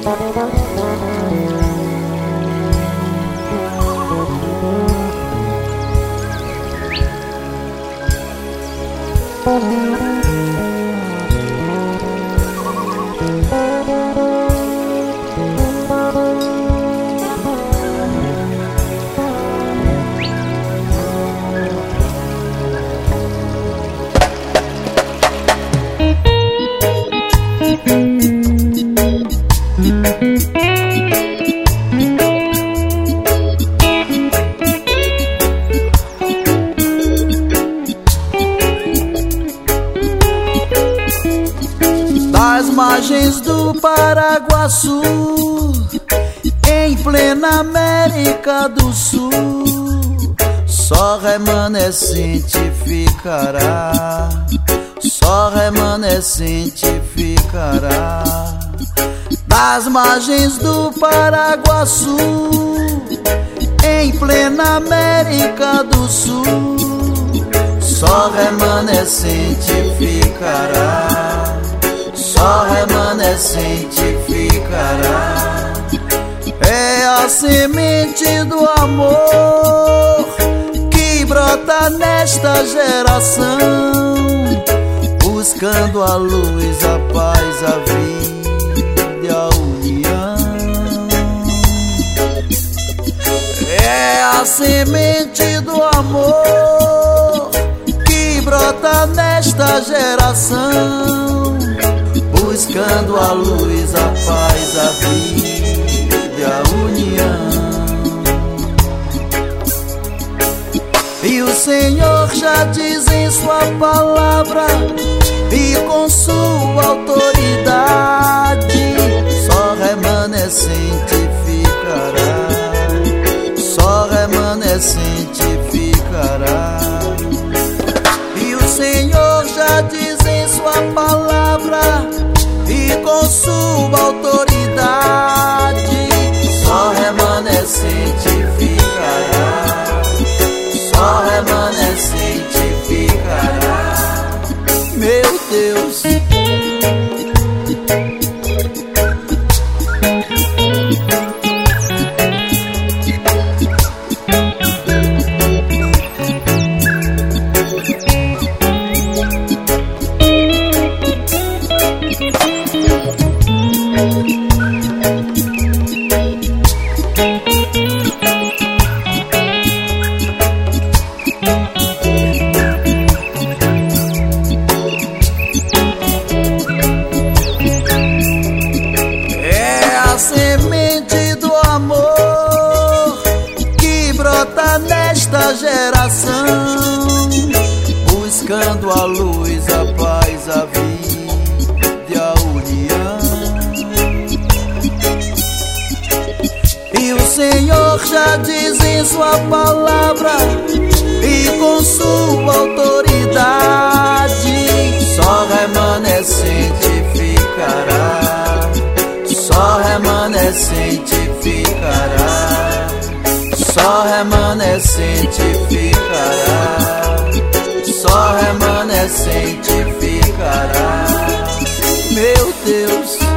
Das margens do Paraguaçu, em plena América do Sul, só remanescente ficará, só remanescente ficará. Das margens do Paraguaçu, em plena América do Sul, só remanescente ficará, só remanescente ficará. É a semente do amor que brota nesta geração, buscando a luz, a paz, a vida e a união. É a semente do amor que brota nesta geração, buscando a luz, a paz, a vida e a união. E o Senhor já diz em sua palavra, e com sua autoridade, só remanescente ficará, só remanescente ficará. E o Senhor já diz em sua palavra, e com sua autoridade, só remanescente ficará, só remanescente ficará. Meu Deus, semente do amor que brota nesta geração, buscando a luz, a paz, a vida e a união. E o Senhor já diz em sua palavra, e com sua autoridade, só remanescente ficará, só remanescente ficará, só remanescente ficará, só remanescente ficará. Meu Deus,